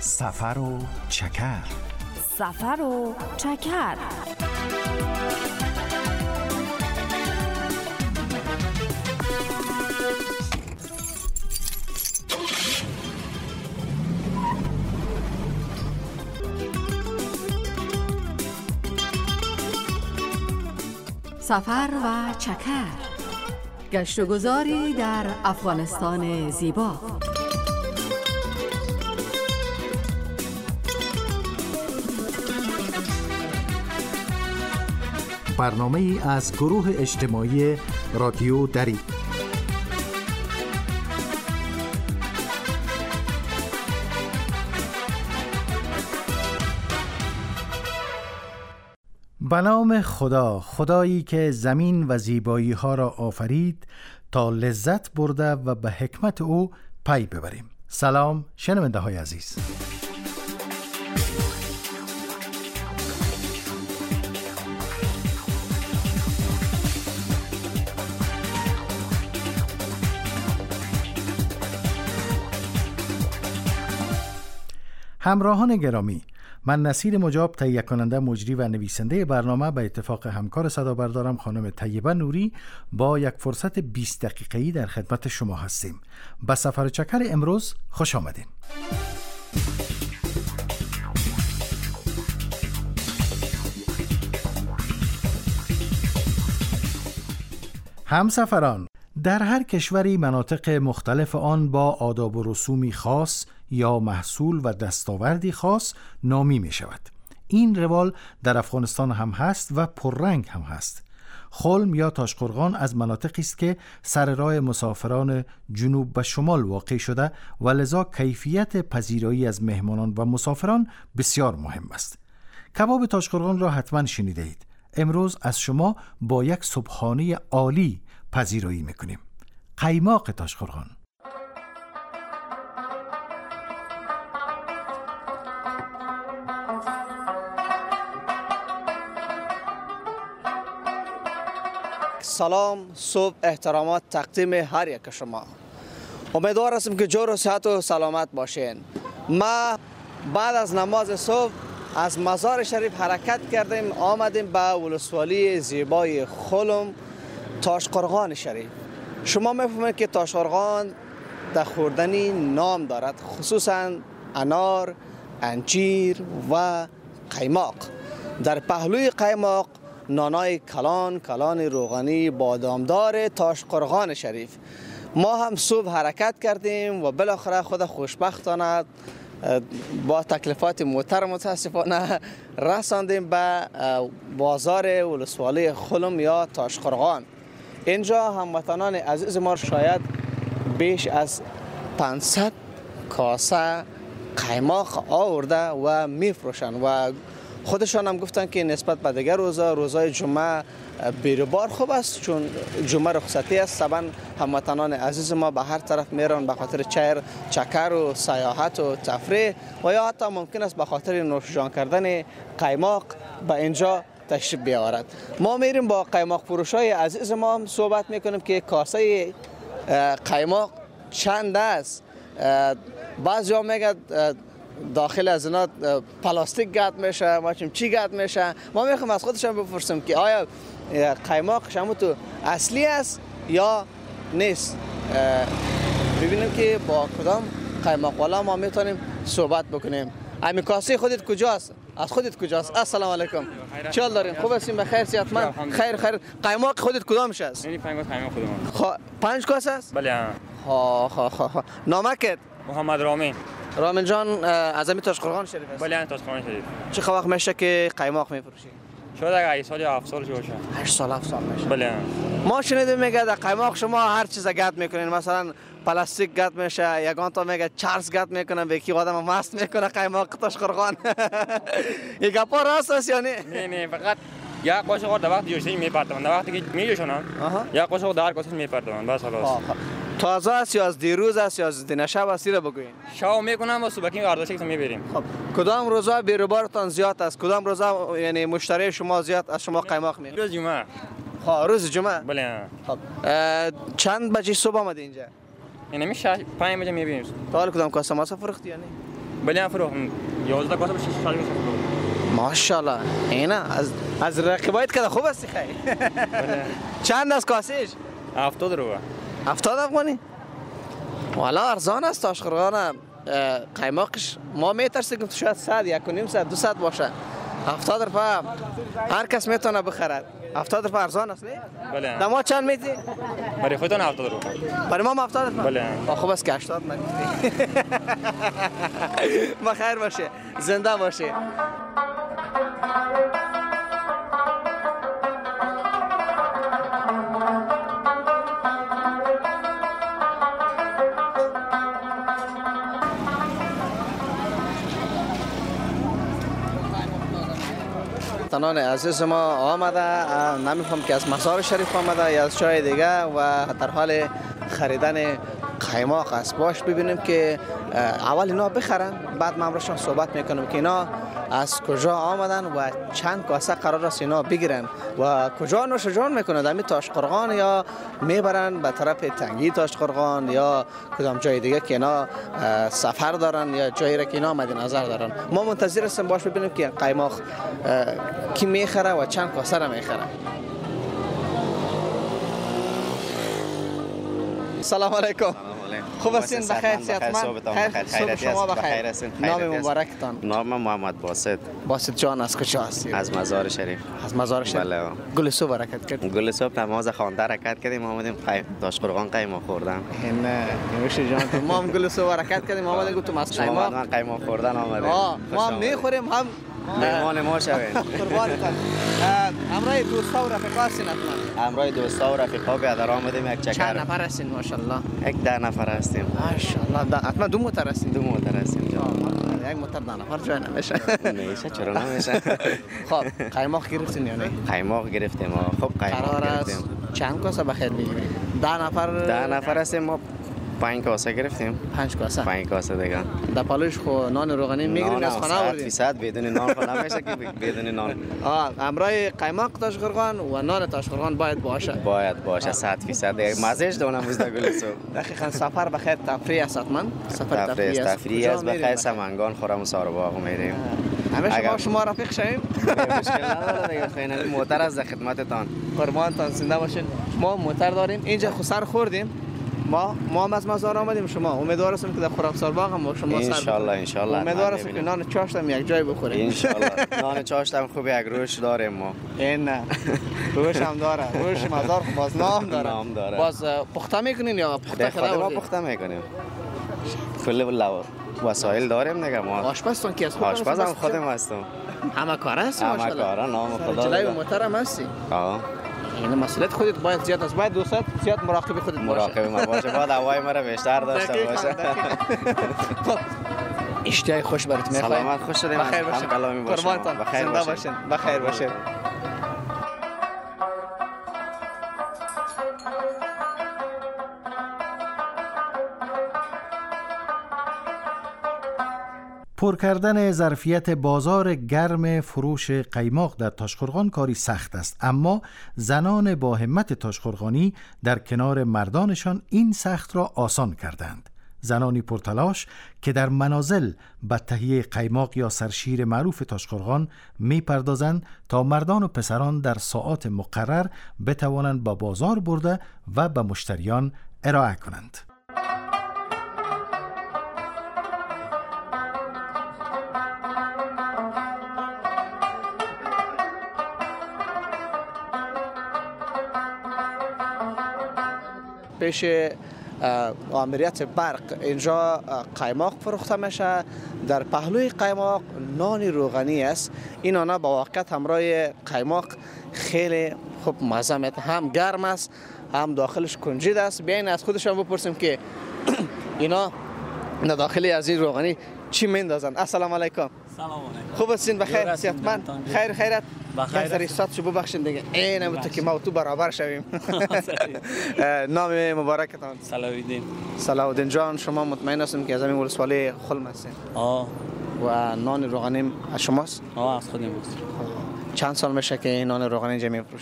سفر و چکر. سفر و چکر. سفر و چکر، گشت و گذاری در افغانستان زیبا. برنامه ای از گروه اجتماعی رادیو دری. به نام خدا، خدایی که زمین و زیبایی ها را آفرید تا لذت برده و به حکمت او پی ببریم. سلام شنونده های عزیز. همراهان گرامی، من نصیر مجاب، تهیه کننده، مجری و نویسنده برنامه، به اتفاق همکار صدابردارم خانم طیبه نوری با یک فرصت 20 دقیقه‌ای در خدمت شما هستیم. به سفر و چکر امروز خوش آمدین. همسفران، در هر کشوری مناطق مختلف آن با آداب و رسومی خاص یا محصول و دستاوردی خاص نامی می شود. این روال در افغانستان هم هست و پررنگ هم هست. خلم یا تاشقرغان از مناطقی است که سر راه مسافران جنوب و شمال واقع شده و لذا کیفیت پذیرایی از مهمانان و مسافران بسیار مهم است. کباب تاشقرغان را حتما شنیده اید. امروز از شما با یک صبحانه عالی پذیرایی میکنیم. قیماق تاشقرغان. سلام، صبح احترامات تقدیم هر یک شما. امیدوار هستم که جور و صحت و سلامت باشین. ما بعد از نماز صبح از مزار شریف حرکت کردیم، آمدیم به ولسوالی زیبای خلم تاشقرغان شریف. شما میفهمید که تاشقرغان در خوردنی نام دارد، خصوصا انار، انجیر و قیماق. در پهلوی قیماق نانای کلان روغنی بادامدار تاشقرغان شریف. ما هم صبح حرکت کردیم و بالاخره خود خوشبختانه با تکلیفات موتر متاسفانه رساندیم به بازار ولسوالی خلم یا تاشقرغان. اینجا هموطنان عزیز ما شاید بیش از 500 کاسه قیماق آورده و میفروشن و خودشان هم گفتن که نسبت به دیگر روزهای جمعه بیروبار خوب است، چون جمعه رخصتی است. طبعا هموطنان عزیز ما به هر طرف میرن به خاطر چکر و سیاحت و تفریح و یا حتی ممکن است به خاطر نوشجان کردن قیماق به اینجا تشریف بیاورد. ما میریم با قیماق فروشای عزیز ما هم صحبت میکنیم که کاسه قیماق چند است. بعضیا میگن داخل از اینا پلاستیک گرد میشه، ما چی گرد میشه. ما میخوایم از خودشان بپرسیم که آیا قیماق شما تو اصلی است یا نیست. ببینیم که با کدام قیماق والا ما میتونیم صحبت بکنیم. امی کاسه خودت کجاست؟ از خودت کجاست؟ السلام علیکم. چه حال دارین؟ خوب هستین؟ بخیر صحتمند؟ خیر. قیماق خودت کدامش است؟ یعنی قیماق خودم. 5 کاسه است؟ بله. نامکت؟ محمد رامین جان از امی تاشقرغان شریف است؟ بله، تاشقرغان شریف. چه وقت میشه که قیماق میفروشی؟ شاید اگه 8 سال یا 7 سال باشه. 8 سال 7 سال میشه. بله. ما شنیدیم میگه در قیماق شما هر چیز گرد میکنین، مثلا پلاستیک گرد میشه، یگان تا میگه چارس گرد میکنن، به کی آدم مست میکنه قیماق تاشقرغان. این گپا راست است یا نه؟ فقط یک قاشق در وقت جوشی میپرتن، در وقتی که میجوشونن یک قاشق در کاسه میپرتن، بس خلاص. تازه است یا از دیروز است یا از دین شب است؟ بگوین. شام میکنم و صبح که ارداشی میبریم. خب کدام روزا بیروبارتان زیاد است؟ کدام روزا یعنی مشتری شما زیاد از شما قیماق میخره؟ روز جمعه. روز جمعه؟ بله. خب چند بجه صبح آمده اینجا؟ یعنی 5 بجه میبینیم. تا حالا کدام کاسه ماسه فروختی یا نه؟ بله هم فروختم 11 کاسه به 6 سال میشه. ماشاءالله. اینا از رقیبایت که خوب هستی خیلی. بله. چند از کاسهش؟ 70 روبه. 70 افغانی؟ والا ارزان است تاشقرغان. قیماقش ما میترسیم که شاید 100 یک و نیم 100 200 باشه. 70 روپیه هر کس میتونه بخرد. 70 روپیه ارزان است نه؟ بله. دما چند میدی؟ برای خودتون 70 روبه. برای ما 70 روپیه. بله. خوب است که 80 نگفتی. بخیر باشه. زنده باشه. تنان عزیز ما آمده، نمیفهم که از مزار شریف آمده یا از جای دیگه و در حال خریدن قیماق است. باش ببینیم که اول اینا بخرن، بعد ما امروزشان صحبت میکنم که اینا از کجا آمدن و چند کاسه قرار است اینا بگیرن و کجا نوش جان میکنن. در تاشقرغان یا میبرن به طرف تنگی تاشقرغان یا کدام جای دیگه که اینا سفر دارن یا جایی را که اینا مد نظر دارن. ما منتظر هستیم باش ببینیم که قیماق کی میخره و چند کاسه را میخره. سلام علیکم. خوب هستین؟ بخیر صحتمند؟ خیر شما بخیر. نام مبارکتان؟ نام محمد باسط. باسط جان از کجا هستی؟ از مزار شریف. از مزار شریف. بله. گل صبح حرکت کردیم. گل صبح نماز خوانده حرکت کردیم آمدیم تاشقرغان قیماق خوردن. نه نوش جان. ما هم گل صبح حرکت کردیم آمدیم گفتم از قیماق. ما قیماق خوردن آمدیم. ما هم میخوریم هم مهمان ما شوین. قربانتان. همراه دوستا و رفیقا هستین حتما؟ همراه دوستا و رفیقا بیادر آمدیم یک چکر. چند نفر هستین ماشاءالله؟ یک 10 نفر هستیم. ماشاءالله. حتما 2 موتر هستین؟ 2 موتر هستیم. یک موتر 10 نفر جای نمیشه. میشه چرا نمیشه؟ خب قیماق گرفتین یا نه؟ قیماق گرفتیم. خب قیماق قرار است چند کاسه بخیر بگیریم؟ 10 نفر هستیم ما 5 کاسه گرفتیم. 5 کاسه. 5 کاسه دیگه. در پالوش خو نان روغنی میگیرین از خانه آوردین؟ 100% بدون نان خو نمیشه که بدون نان. همراه قیماق تاشقرغان و نان تاشقرغان باید باشه. باید باشه 100%. مزهش دونم روز گل صبح. دقیقاً سفر بخیر تفریح است حتما. سفر تفریح است بخیر سمنگان خورم سار باغ میریم. همیشه با شما رفیق شویم. مشکل نداره دیگه خیلی موتر از خدمتتان. قربانتان زنده باشین. ما موتر داریم اینجا خسر خوردیم. ما هم از مزار آمدیم شما امیدوار هستم که در خرمسار باغ هم با شما سر ان امیدوار هستم که نان چاشت هم یک جای بخوریم ان نان چاشت هم خوب یک روش داریم ما نه روش هم داره روش مزار باز نام داره باز پخته میکنین یا پخته کرده ما پخته میکنیم کل وسایل داریم دیگه ما آشپزتون کی است آشپز هم خودم هستم همه کار هست ماشاءالله همه کارا نام خدا جلوی محترم هستی این مسئولیت خودت باید زیاد است باید دوست زیاد مراقب خودت باشه مراقب ما باشه باید هوای مرا بیشتر داشته باشه اشتیاق خوش برات میخوایم سلامت خوش شدیم بخیر باشین قربانتان زنده باشین بخیر باشین پر کردن ظرفیت بازار گرم فروش قیماق در تاشقرغان کاری سخت است، اما زنان با همت تاشقرغانی در کنار مردانشان این سخت را آسان کردند. زنانی پرتلاش که در منازل به تهیه قیماق یا سرشیر معروف تاشقرغان می پردازند تا مردان و پسران در ساعات مقرر بتوانند با بازار برده و به مشتریان ارائه کنند. پیش آمریت برق اینجا قیماق فروخته میشه. در پهلوی قیماق نان روغنی است. این نان با واقعیت همراه قیماق خیلی خوب مزه میده، هم گرم است هم داخلش کنجد است. بیاین از خودشان بپرسیم که اینا داخلی از این روغنی چی میندازن. السلام علیکم. سلام علیکم. خوب هستین؟ بخیر صحتمند؟ خیرت بخیر. سر استاد شو ببخشید دیگه عین بود که ما تو برابر شویم. نام مبارکتان؟ صلاح‌الدین جان. شما مطمئن هستیم که از همین ولسوالی خلم هستین؟ و نان روغنی از شماست؟ از خودم است. چند سال میشه که این نان روغنی اینجا میفروشی؟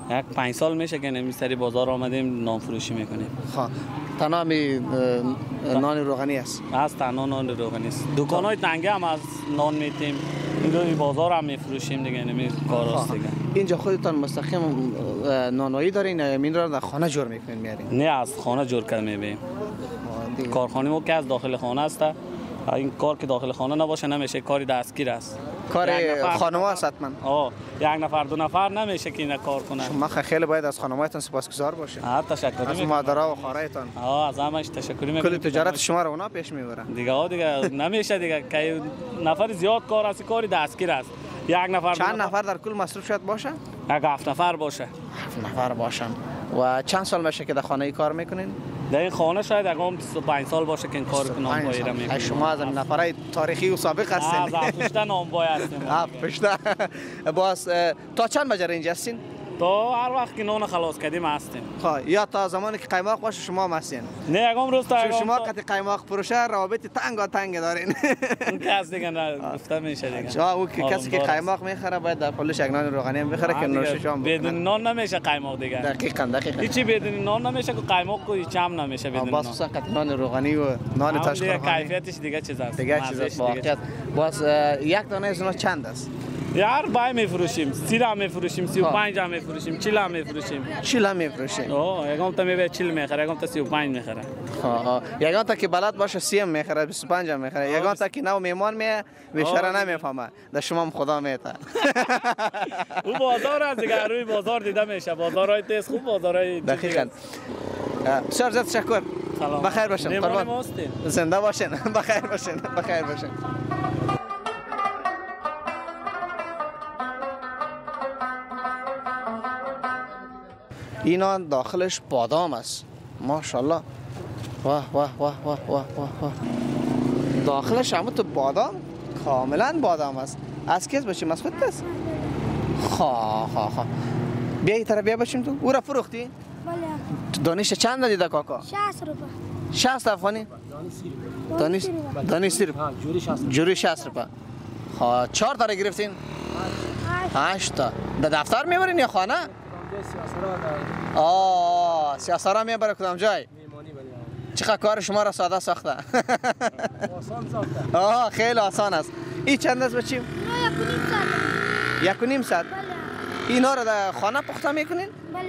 یک 5 سال میشه که نمیستری بازار آمدیم نان فروشی میکنیم. خب تنها می نان روغنی است؟ از تنها نان روغنی است. دکان‌های تنگه هم از نان میتیم، اینجا بازار هم میفروشیم دیگه، نمی کار است دیگه. اینجا خودتان مستقیم نانوایی دارین یا این را در خانه جور میکنین میارین؟ نه از خانه جور کرده میبیم. کارخانه ما که از داخل خانه است، این کار که داخل خانه نباشه نمیشه، کاری دستگیر است. کار خانوار است حتما. یک نفر دو نفر نمیشه که این کار کنه. شما خیلی باید از خانوایتان سپاسگزار باشین. تشکر میکنم. از مادرها و خواهرایتان. از همش تشکر میکنم. کل تجارت شما رو اونا پیش میبرن. دیگه نمیشه دیگه که نفر زیاد کار است، کاری دستگیر است. یک نفر چند نفر در کل مصروف شد باشه؟ یک 7 نفر باشه. 7 نفر باشن. و چند سال میشه که در خانه ای کار میکنین؟ در این خانه شاید اقام 25 سال باشه که این کار نانوایی را میکنیم. شما از نفرای تاریخی و سابق هستین. از افشته نانوایی هستیم. افشته. باز تا چند بجه اینجا هستین؟ تا هر وقت که نان خلاص کردیم هستیم. یا تا زمانی که قیماق باشه شما هم هستین؟ نه اقام روز تا شما قطع قیماق فروشه روابط تنگ دارین. اون کس دیگه نه گفته میشه دیگه. او کسی که قیماق میخره باید در پولش یک نان روغنی هم بخره که نوش جان بکنه. بدون نان نمیشه قیماق دیگه. دقیقاً. هیچی بدون نان نمیشه که قیماق کو هیچ هم نمیشه بدون نان. باز قطع نان روغنی و نان تاشقرغانی کیفیتش دیگه چیز است. دیگه چیز است. باز یک دانه از چند است؟ یار بای میفروشیم، 30 هم میفروشیم، 35 هم میفروشیم، 40 هم میفروشیم. 40 هم میفروشیم. یکم تا میبره 40 میخره، یکم تا 35 میخره. یکم تا که بلد باشه 30 هم میخره، 25 هم میخره. یکم تا که نو میمان می بیشتر نمیفهمه. در شما هم خدا میته. او بازار از دیگه روی بازار دیده میشه. بازارهای تیز خوب، بازارهای دقیقاً. بسیار زیاد تشکر. بخیر باشین. قربان. زنده باشین. بخیر باشین. بخیر باشین. اینا داخلش بادام است. ماشاءالله. واه واه واه واه واه واه. داخلش هم تو بادام، کاملا بادام است. از کیس باشیم؟ از خودت است؟ خواه. بیا این طرف بیا باشیم تو. او را فروختی؟ بله. دانش چند دیده کاکا؟ 60 روپه. 60 افغانی؟ دانش 30 روپه. جوری 60 روپه. خواه 4 تا گرفتین؟ 8 تا. در دفتر میبرین یا خانه؟ سیاسارا میبره کدام جای؟ چقدر کار شما را ساده ساخته. آسان ساخته. خیلی آسان است. این چند است بچیم؟ 1.5 ساعت. اینا را در خانه پخته میکنین؟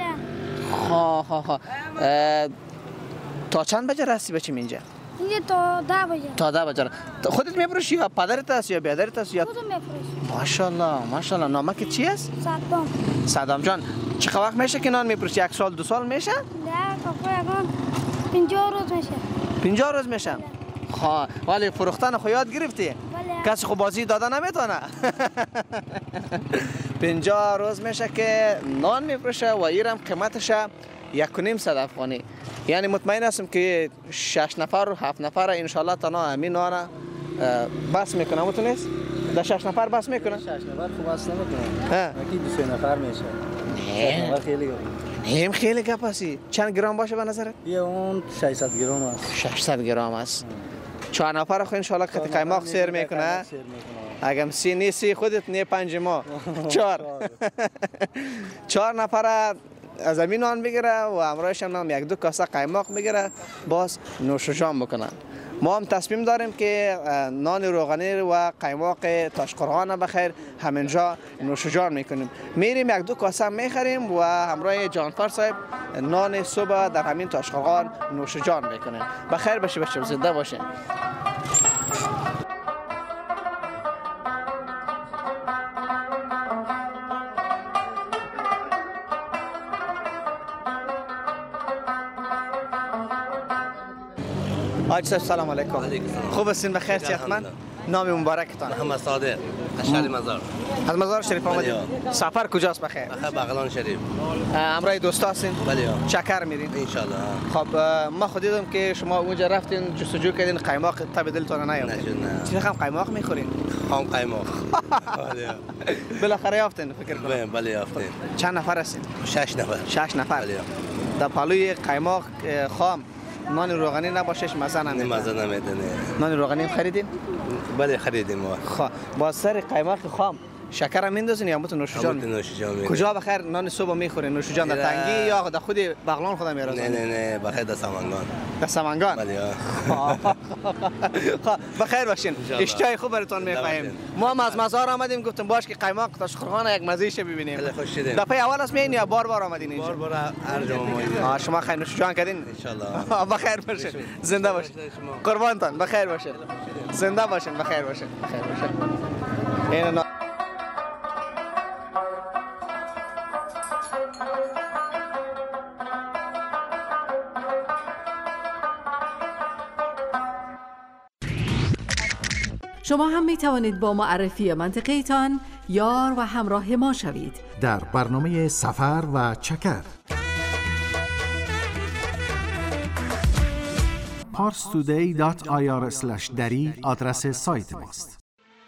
بله. تا چند بجه رسی بچیم اینجا؟ اینجا تا 10 بجه. تا 10 بجه. خودت میفروشی یا پدرت است یا بیادرت است یا؟ خودم میفروشم. ماشاءالله. نامک چی است؟ صدام جان. چقدر وقت میشه که نان میفروشی؟ 1 سال 2 سال میشه؟ نه کاکا 50 روز میشه. 50 روز میشه؟ ولی فروختن خو یاد گرفتی؟ بله. کسی خو بازی داده نمیتونه. 50 روز میشه که نان میفروشه و ایرم قیمتش 1.5 ساعت افغانی. یعنی مطمئن هستم که 6 نفر و 7 نفر انشالله تنها همین نان بس میکنه. متونست؟ در 6 نفر بس میکنه؟ 6 نفر خب بس نمیکنه. یکی 2 نفر میشه. 6 نفر خیلی هم خیلی گپ هستی. چند گرم باشه به نظرت؟ یه اون 600 گرم است. 600 گرم است. 4 نفر خو ان شاء الله قطع قیماق سیر میکنه. اگم 30 نیستی خودت نه 5 ما 4 نفر از زمین نان بگیره و همراهش هم 1-2 کاسه قیماق بگیره، باز نوش جان بکنن. ما هم تصمیم داریم که نان روغنی و قیماق تاشقرغان بخیر همینجا نوش جان میکنیم. میریم 1-2 کاسه میخریم و همراه جانفر صاحب نان صبح در همین تاشقرغان نوش جان میکنیم. بخیر باشه بچه، زنده باشه. آج صاحب سلام علیکم. خوب هستین؟ بخیر صحتمند؟ نام مبارکتان؟ محمد صادق از شهر مزار. از مزار شریف آمدید؟ سفر کجاست بخیر؟ بغلان شریف. همراه دوستا هستین؟ بله. چکر میرین؟ ان شاء الله. خب ما خود دیدم که شما اونجا رفتین جستجو کردین، قیماق تب دلتون نیافتین. چه رقم قیماق میخورین؟ خام قیماق. بله. بالاخره یافتین فکر کنم. بله یافتین. چند نفر هستین؟ 6 نفر. 6 نفر. بله. در پالوی قیماق خام نان روغنی نباشش مزه نمیده. مزه نمیده. نان روغنی خریدین؟ بله خریدیم. خب با سر قیماق خام شکر هم میندازین یا متون نوش جان؟ کجا بخیر نان صبح میخورین؟ نوش جان در تنگی یا در خود بغلان خودم میارزن؟ نه بخیر در سمنگان. در سمنگان؟ بله. بخیر باشین. اشتهای خوب براتون میخوایم. ما هم از مزار آمدیم گفتم باش که قیماق تاشقرخانه یک مزه‌اش ببینیم. خیلی خوش شدیم. دفعه اول است میین یا بار آمدین اینجا؟ بار هر جا اومدیم. شما خیر نوش جان کردین؟ ان شاء الله. بخیر باشین. زنده باشین. قربانتان بخیر باشین. زنده باشین بخیر باشین. بخیر باشین. این شما هم می توانید با معرفی منطقه‌تان یار و همراه ما شوید در برنامه سفر و چکر. parstoday.ir/dari آدرس سایت ماست.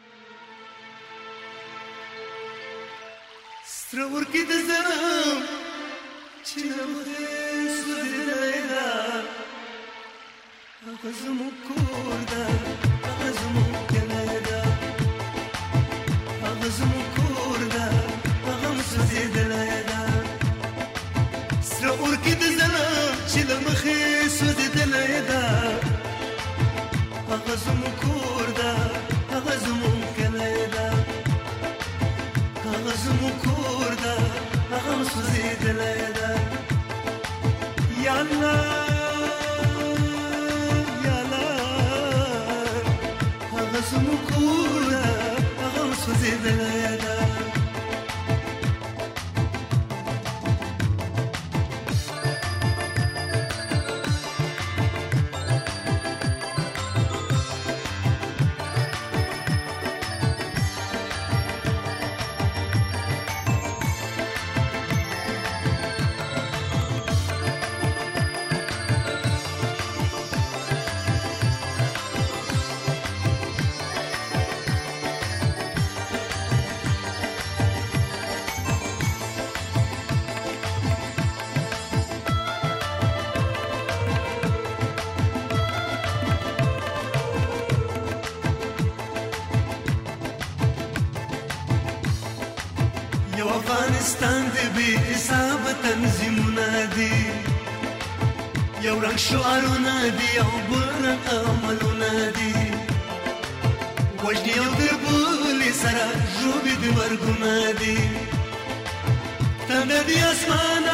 افغانستان د بی حساب تنظیمونه دي یو رنګ شعارونه دي او بل عملونه دي وجدي او دربولې سره ژوبې د مرګونه دي تنده دي اسمانه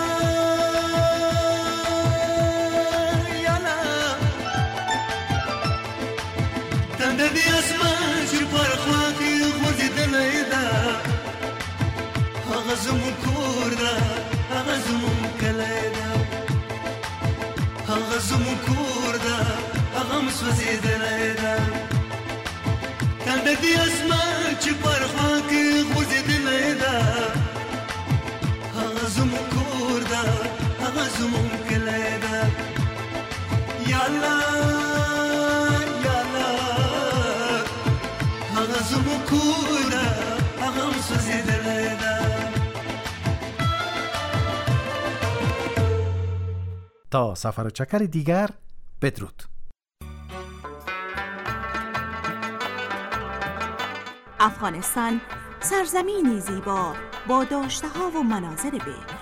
یالا تنده دي اسمان چې پر خوا کې خوځېدلی ده هغه زموږ کور ده هغه زموږ کلی ده هغه زموږ کور ده هغه م سوځېدلی ده تنده دې اسمان چې پر خوا کې غوځېدلی ده هغه زموږ کور ده هغه زموږ کلی ده یا الله یا الله هغه زموږ کور ده هغه م سوځېدلی ده. تا سفر و چکر دیگر بدرود. افغانستان سرزمینی زیبا با داشته‌ها و مناظر بهشت.